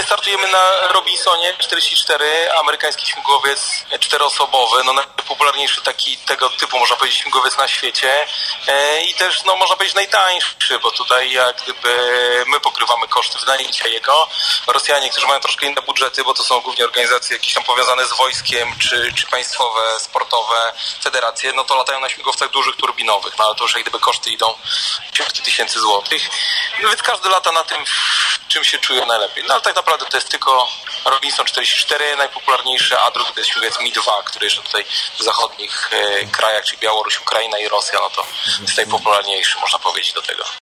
my startujemy na Robinsonie 44, amerykański śmigłowiec czteroosobowy, no najpopularniejszy taki tego typu, można powiedzieć, śmigłowiec na świecie i też, no można powiedzieć, najtańszy, bo tutaj jak gdyby my pokrywamy koszty wynajęcia jego. Rosjanie, którzy mają troszkę inne budżety, bo to są głównie organizacje jakieś tam powiązane z wojskiem, czy państwowe, sportowe federacje, no to latają na śmigłowcach dużych, turbinowych, no ale to już jak gdyby koszty idą w dziesiątki tysięcy złotych. No więc każdy lata na tym, czym się czuje najlepiej. No ale tak naprawdę to jest tylko Robinson 44 najpopularniejszy, a drugi to jest śmigłowiec Mi-2, który jeszcze tutaj w zachodnich krajach, czyli Białoruś, Ukraina i Rosja, no to jest najpopularniejszy, można powiedzieć, do tego.